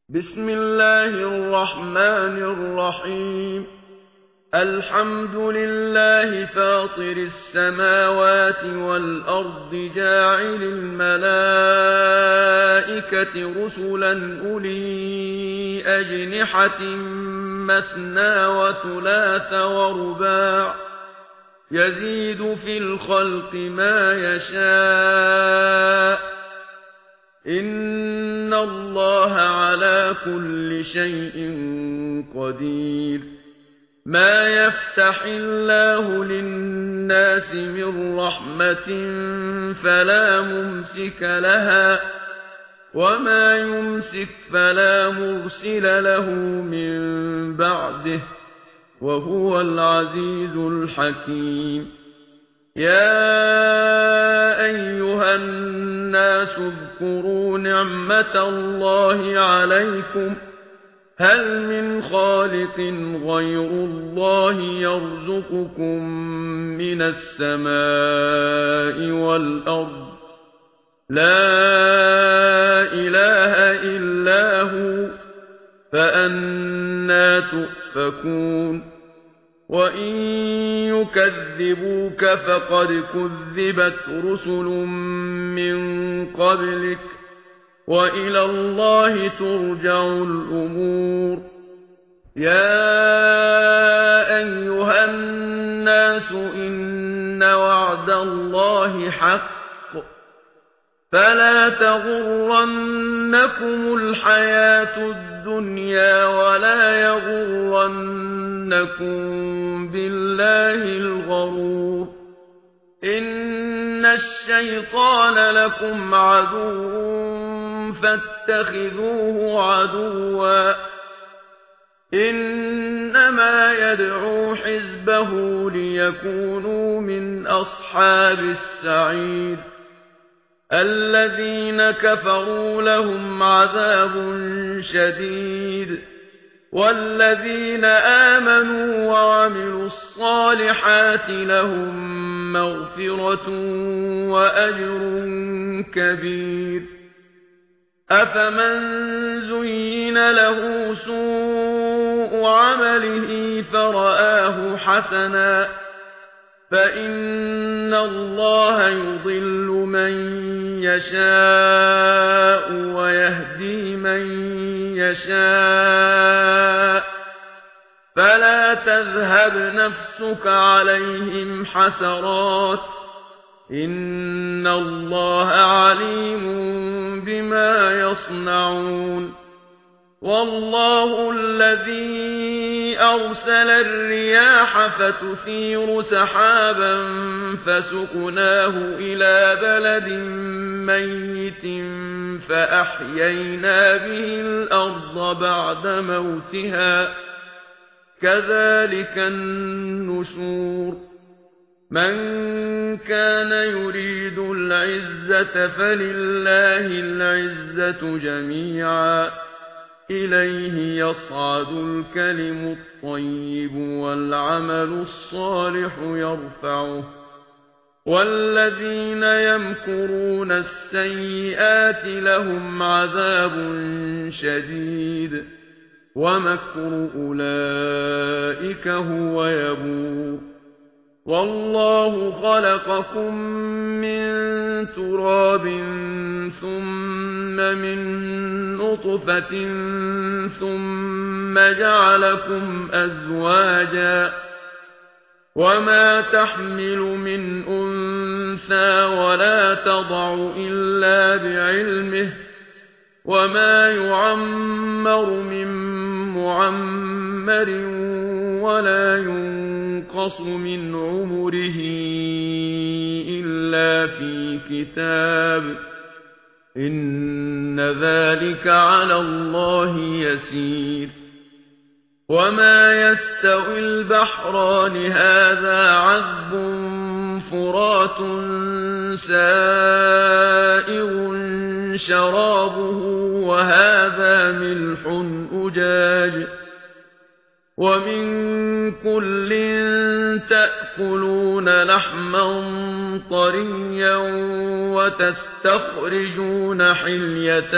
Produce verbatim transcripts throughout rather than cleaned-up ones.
بسم الله الرحمن الرحيم الحمد لله فاطر السماوات والأرض جاعل الملائكة رسلا أولي أجنحة مثنى وثلاث ورباع يزيد في الخلق ما يشاء إن الله على كل شيء قدير ما يفتح الله للناس من رحمة فلا ممسك لها وما يمسك فلا مرسل له من بعده وهو العزيز الحكيم يا أيها الناس اذكروا نعمة الله عليكم هل من خالق غير الله يرزقكم من السماء والأرض لا إله إلا هو فأنى تؤفكون وإن يكذبوك فقد كذبت رسل من قبلك وإلى الله ترجع الأمور يا أيها الناس إن وعد الله حق فلا تغرنكم الحياة الدنيا ولا يغرنكم بالله الغرور إن الشيطان لكم عدو فاتخذوه عدوا إنما يدعو حزبه ليكونوا من أصحاب السعير الذين كفروا لهم عذاب شديد والذين آمنوا وعملوا الصالحات لهم مغفرة وأجر كبير أفمن زين له سوء عمله فرآه حسنا فإن الله يضل من يشاء ويهدي من يشاء فلا تذهب نفسك عليهم حسرات إن الله عليم بما يصنعون والله الذي أرسل الرياح فتثير سحابا فسقناه إلى بلد ميت فأحيينا به الأرض بعد موتها كذلك النشور من كان يريد العزة فلله العزة جميعا إليه يصعد الكلم الطيب والعمل الصالح يرفعه والذين يمكرون السيئات لهم عذاب شديد ومكر أولئك هو يبور والله خلقكم من تراب ثم من نطفة ثم جعلكم أزواجا وما تحمل من أنثى ولا تضع إلا بعلمه وما يعمر من معمر ولا ينقص من عمره إلا في كتاب إن ذلك على الله يسير وما يستوي البحران هذا عذب فرات سائغ شرابه وهذا ملح أجاج ومن كل تأكلون لحما طريا وتستخرجون حلية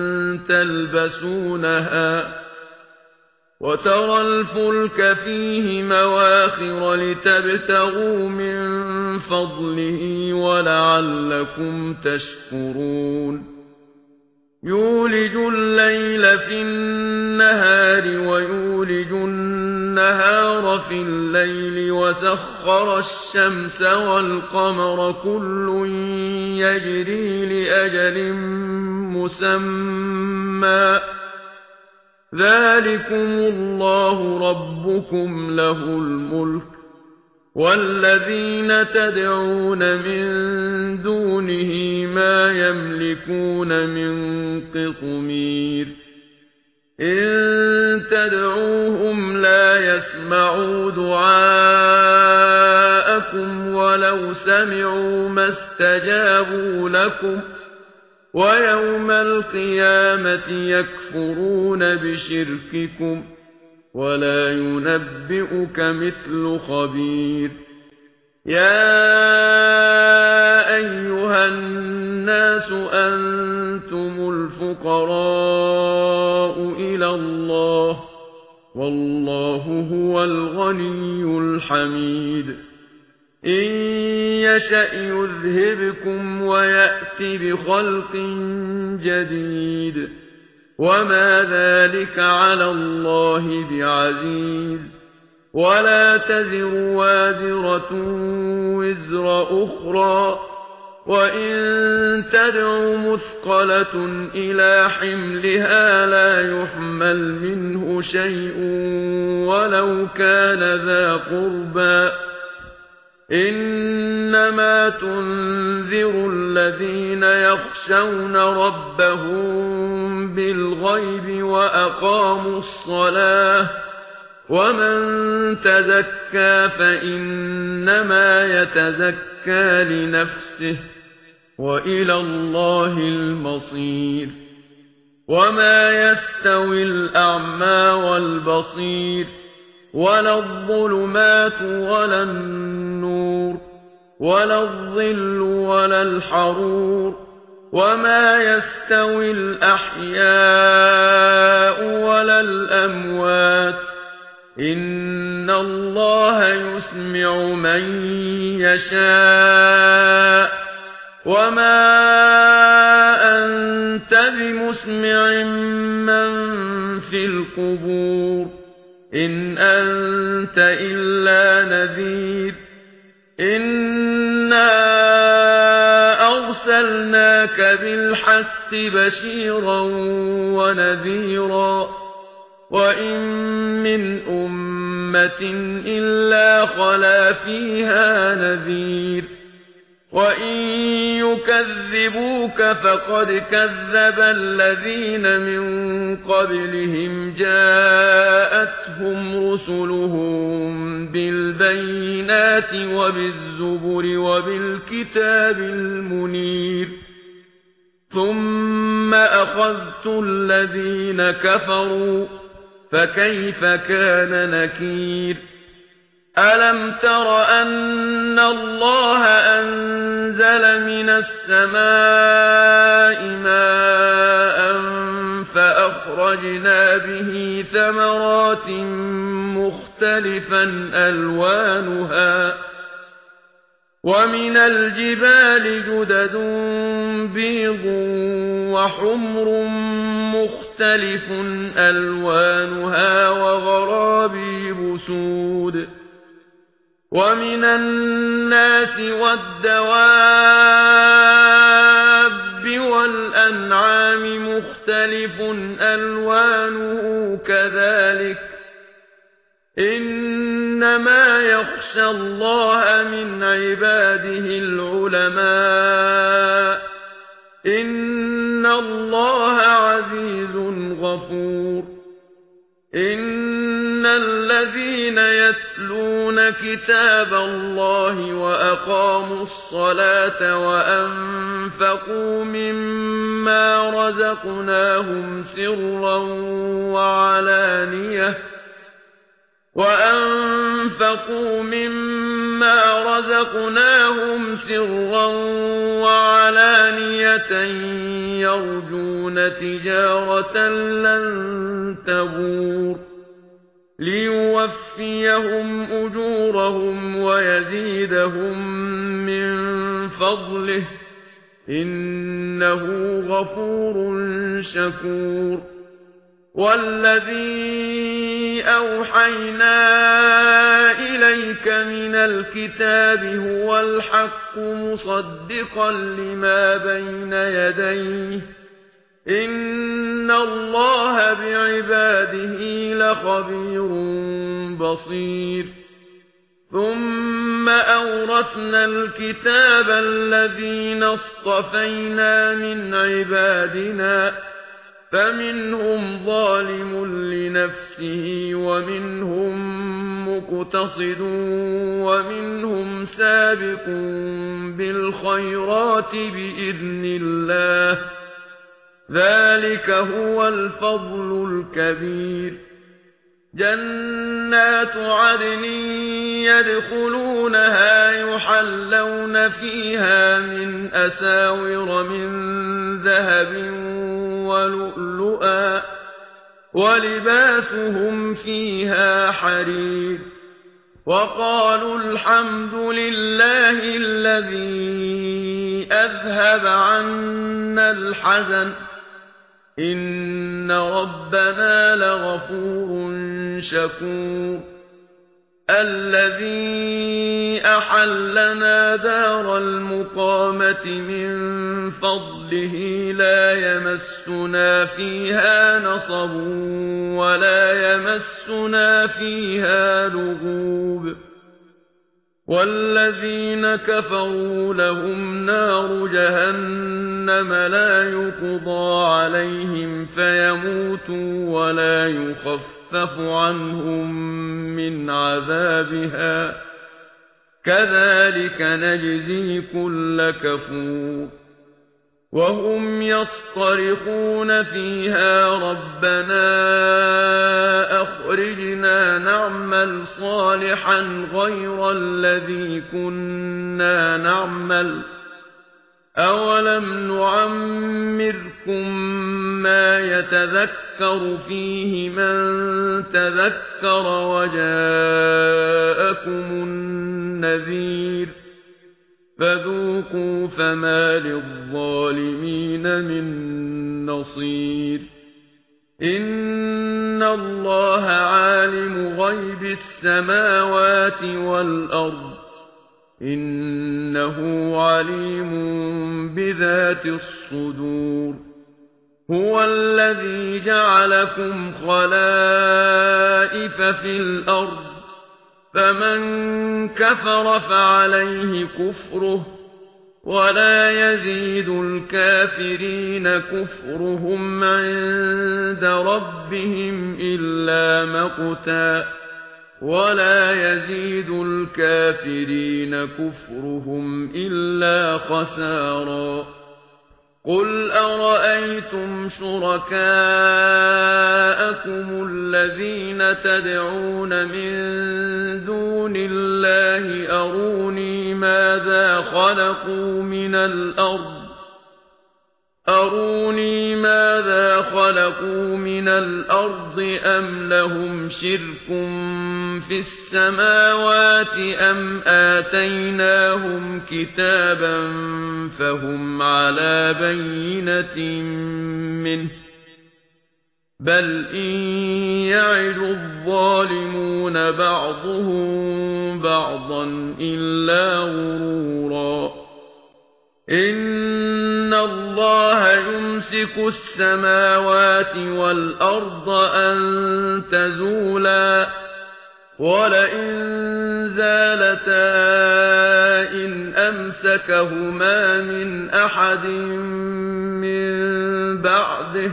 تلبسونها وترى الفلك فيه مواخر لتبتغوا من فضله ولعلكم تشكرون يولج الليل في النهار ويولج النهار في الليل وسخر الشمس والقمر كل يجري لأجل مسمى ذلكم الله ربكم له الملك والذين تدعون من دونه ما يملكون من قطمير إن تدعوهم لا يسمعوا دعاءكم ولو سمعوا ما استجابوا لكم ويوم القيامة يكفرون بشرككم ولا ينبئك مثل خبير يا أيها الناس أنتم الفقراء إلى الله والله هو الغني الحميد إن يشأ يذهبكم ويأتي بخلق جديد وما ذلك على الله بعزيز ولا تزر وازرة وزر أخرى وإن تدع مثقلة إلى حملها لا يحمل منه شيء ولو كان ذا قربى إنما تنذر الذين يخشون ربهم بالغيب وأقاموا الصلاة ومن تزكى فإنما يتزكى لنفسه وإلى الله المصير وما يستوي الأعمى والبصير ولا الظلمات ولا النور ولا الظل ولا الحرور وما يستوي الأحياء ولا الأموات إن الله يسمع من يشاء وما أنت بمسمع من في القبور إن أنت إلا نذير إنا أرسلناك بالحق بشيرا ونذيرا وإن من أمة إلا خلا فيها نذير وإن يكذبوك فقد كذب الذين من قبلهم جاءتهم رسلهم بالبينات وبالزبر وبالكتاب المنير ثم أخذت الذين كفروا فكيف كان نكير ألم تر أن الله أنزل من السماء ماء فأخرجنا به ثمرات مختلفا ألوانها ومن الجبال جدد بيض وحمر مختلف ألوانها وغرابيب سود ومن الناس والدواب والأنعام مختلف ألوانه كذلك إنما يخشى الله من عباده العلماء إن الله عزيز غفور إن الذين يتلون كتاب الله وأقاموا الصلاة وأنفقوا مما رزقناهم سرا وعلانية وأنفقوا مما رزقناهم سرا وعلانية يرجون تجارة لن تبور ليوفيهم أجورهم ويزيدهم من فضله إنه غفور شكور والذي أوحينا إليك من الكتاب هو الحق مصدقا لما بين يديه إن الله بعباده لخبير بصير ثم أورثنا الكتاب الذين اصطفينا من عبادنا فمنهم ظالم لنفسه ومنهم مقتصد ومنهم سابق بالخيرات بإذن الله ذلك هو الفضل الكبير جنات عدن يدخلونها يحلون فيها من أساور من ذهب ولؤلؤا ولباسهم فيها حرير وقالوا الحمد لله الذي أذهب عنا الحزن إن ربنا لغفور شكور الذي أحلنا دار المقامة من فضله لا يمسنا فيها نصب ولا يمسنا فيها لغوب والذين كفروا لهم نار جهنم لا يقضى عليهم فيموتوا ولا يخفف عنهم من عذابها كذلك نجزي كل كفور وهم يصطرخون فيها ربنا أخرجنا نعمل صالحا غير الذي كنا نعمل أولم نعمركم ما يتذكر فيه من تذكر وجاءكم النذير فذوقوا فما للظالمين من نصير إن الله عالم غيب السماوات والأرض إنه عليم بذات الصدور هو الذي جعلكم خلائف في الأرض فمن كفر فعليه كفره ولا يزيد الكافرين كفرهم عند ربهم إلا مقتا ولا يزيد الكافرين كفرهم إلا خسارا قل أرأيتم شركاءكم الذين تدعون من دون الله أروني ماذا خلقوا من الأرض أروني ماذا خلقوا من الأرض أم لهم شرك في السماوات أم آتيناهم كتابا فهم على بينة منه بل إن يعد الظالمون بعضهم بعضا إلا غرورا إن الله يمسك السماوات والأرض أن تزولا ولئن زالتا إن أمسكهما من أحد من بعده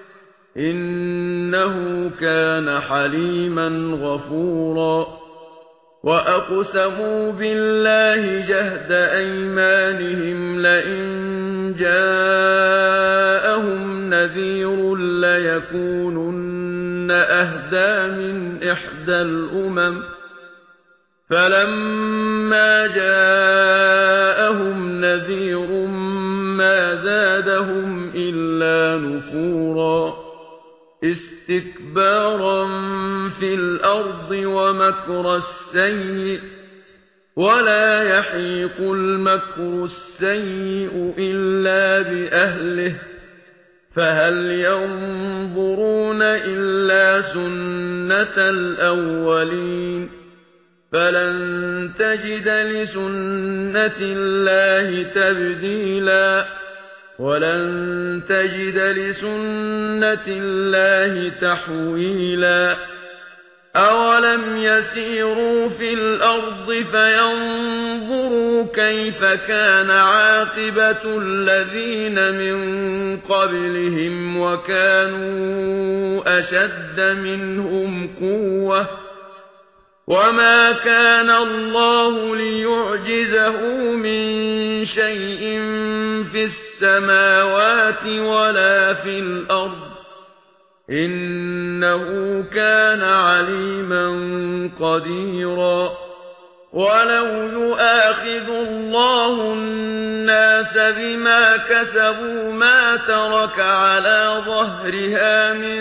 إنه كان حليما غفورا وأقسموا بالله جهد أيمانهم لئن جاءهم نذير ليكونن كن أهدى من إحدى الأمم فلما جاءهم نذير ما زادهم إلا نفورا استكبارا في الأرض ومكر السيء ولا يحيق المكر السيء إلا بأهله فهل ينظرون إلا سنة الأولين فلن تجد لسنة الله تبديلا ولن تجد لسنة الله تحويلا أولم يسيروا في الأرض فينظروا كيف كان عاقبة الذين من قبلهم وكانوا أشد منهم قوة وما كان الله ليعجزه من شيء في السماوات ولا في الأرض إنه كان عليما قديرا ولو يؤاخذ الله الناس بما كسبوا ما ترك على ظهرها من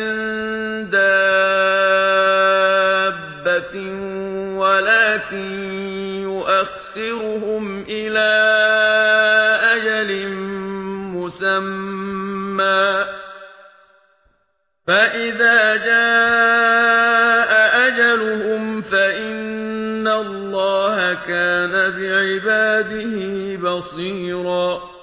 دابة ولكن يؤخرهم إلى أجل مسمى فإذا جاء أجلهم فإن الله كان بعباده بصيرا